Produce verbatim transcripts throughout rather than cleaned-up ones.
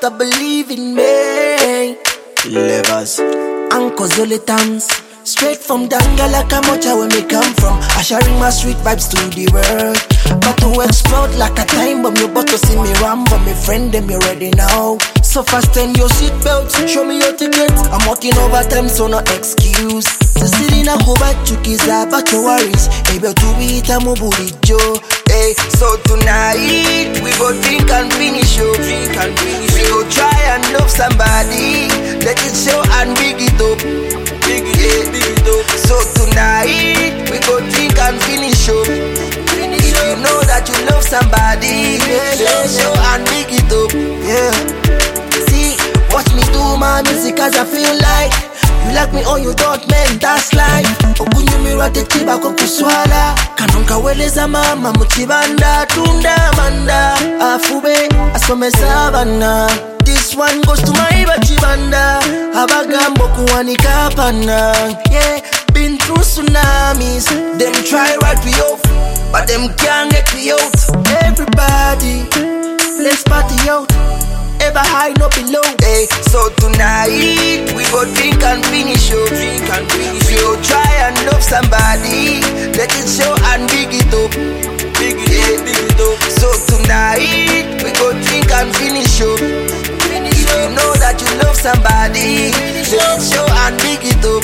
gotta believe in me. Levers, Uncle Zolitans, straight from Dangala Kamocha where me come from. I sharing my street vibes to the world. But to explode like a time bomb, you about to see me rambo. My friend, them you ready now. So fast and your seatbelt, show me your ticket. I'm working overtime, so no excuse. The city na kuba chukiza, but no worries. Able to beat a mobuli Joe. Hey, so tonight we go drink and finish, yo. Drink and finish. We go try and love somebody. Let it show and big it up. Big it, yeah, big it up. So tonight we go drink and finish, yo. If you know that you love somebody, yeah, let it show and big it up. Yeah. See, watch me do my music as I feel like. You like me or you don't, man, that's life. Okunyumira tekiba ko kuswala. Kanonka weleza mama muchibanda. Tunda manda afube asomesa bana. This one goes to my bachibanda. Abagambo kuwanika pana. Yeah, been through tsunamis. Them try right me off, but them can't get me out. Everybody, let's party out. Ever high, no below. Hey, so tonight we go drink and finish, yo. Drink and finish. We go try and love somebody. Let it show and big it up. Big it, yeah, big it up. So tonight we go drink and finish, yo. If you know that you love somebody, let it show and big it up.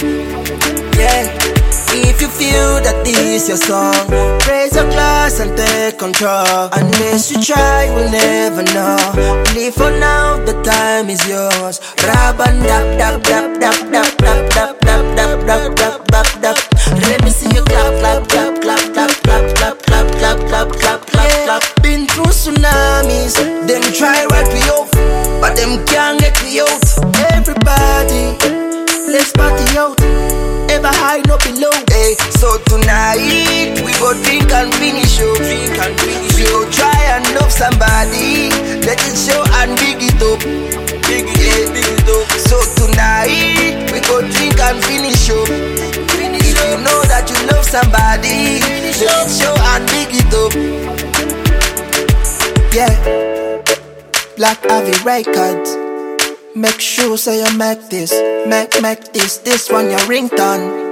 Yeah. If you feel that this your song, raise your glass and take control. Unless you try, we'll never know. Live for now, the time is yours. Rab and dap dap dap dap dap dap dap dap dap dap dap dap dap. Let me see you clap clap clap clap clap clap clap clap clap clap clap clap clap. Been through tsunamis, them try right me off, but them can't get me out. Everybody, let's party out. Ever high, no below. Hey, so tonight we go drink and finish, yo. Drink and finish. We go try and love somebody. Let it show and big it up. Big it, yeah, big it up. So tonight we go drink and finish, yo. If you know that you love somebody, let it show and big it up. Yeah, Black Avi Records. Make sure say you make this, make make this, this one your ringtone.